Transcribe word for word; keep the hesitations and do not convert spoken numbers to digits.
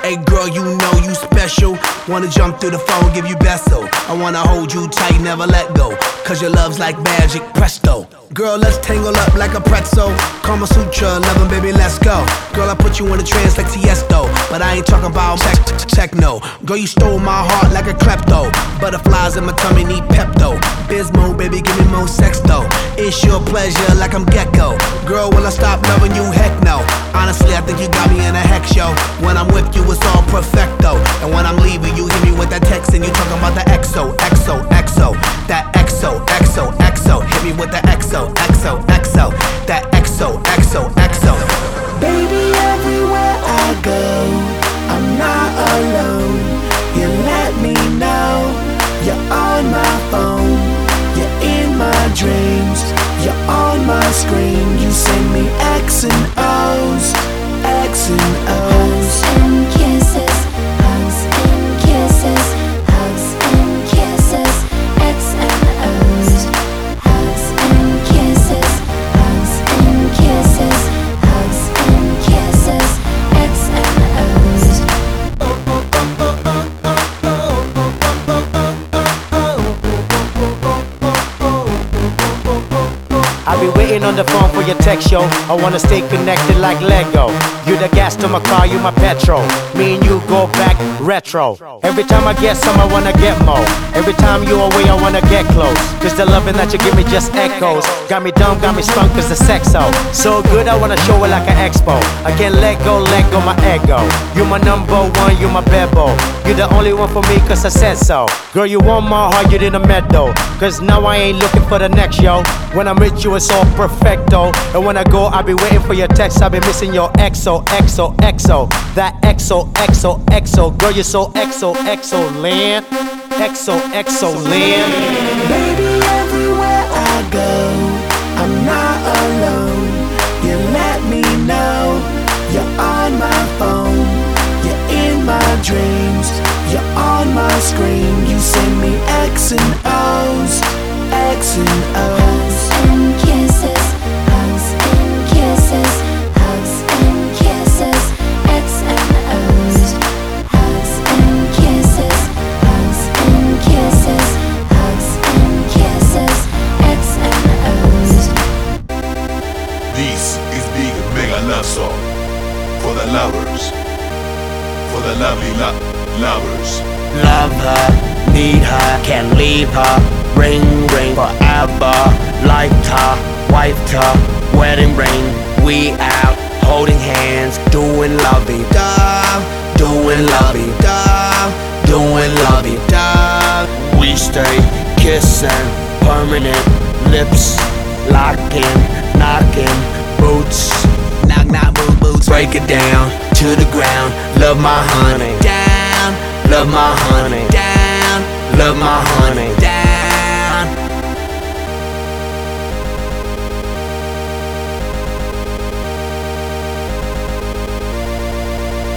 Hey girl, you know you special. Wanna jump through the phone, give you beso. I wanna hold you tight, never let go. Cause your love's like magic, presto. Girl, let's tangle up like a pretzel. Kama Sutra, loving baby, let's go. Girl, I put you in a trance like Tiesto. But I ain't talking about tech, techno. Girl, you stole my heart like a klepto. Butterflies in my tummy need Pepto. Bismo, baby, give me more sex though. It's your pleasure like I'm Gecko. Girl, will I stop loving you? Heck no. Honestly, I think you got me in a hex show. When I'm with you, it's all perfecto. And when I'm leaving, you hit me with that text and you talking about the X O, X O, X O. That X O, X O, X O. Hit me with the X O, X O, X O. That X O, X O, X O. Baby, everywhere I go, I'm not alone. You let me know you're on my phone. You're in my dreams. You're on my screen. You send me X and O's, X and O's. Hugs and kisses, hugs and kisses, hugs and kisses, X and O's. Hugs and kisses, hugs and kisses, hugs and kisses, X and O's. I'll be waiting on the phone for your text, yo. I wanna stay connected like Lego. You the gas to my car, you my petrol. Me and you go back retro. Every time I get some, I wanna get more. Every time you away, I wanna get close. Cause the loving that you give me just echoes. Got me dumb, got me spunk cause the sex so So good, I wanna show it like an expo. I can't let go, let go my ego. You my number one, you my bebo. You the only one for me cause I said so. Girl, you want my heart, you didn't meddle. Cause now I ain't looking for the next, yo. When I'm with you, it's all perfecto. And when I go, I'll be waiting for your text. I'll be missing your X O, X O, X O. That X O, X O, X O. Girl, you're so X O, X O land. X O, X O land. Baby, everywhere I go, I'm not alone. You let me know you're on my phone. You're in my dreams. You're on my screen. You send me X and O's, X and O's. Hugs and kisses, hugs and kisses, hugs and kisses, X and O's. Hugs and kisses, hugs and kisses, hugs and kisses, X and O's. This is Big Mega Love Song for the lovers, for the lovely lo lovers. Love her, need her, can't leave her. Ring, ring, forever. Liked her, wiped her, wedding ring. We out, holding hands, doing lovey-dove, doing lovey-dove, doing lovey-dove. We stay kissing, permanent lips, locking, knocking, boots, knock, knock, boot, boots. Break it down to the ground. Love my honey, down. Love my honey, down. Love my honey.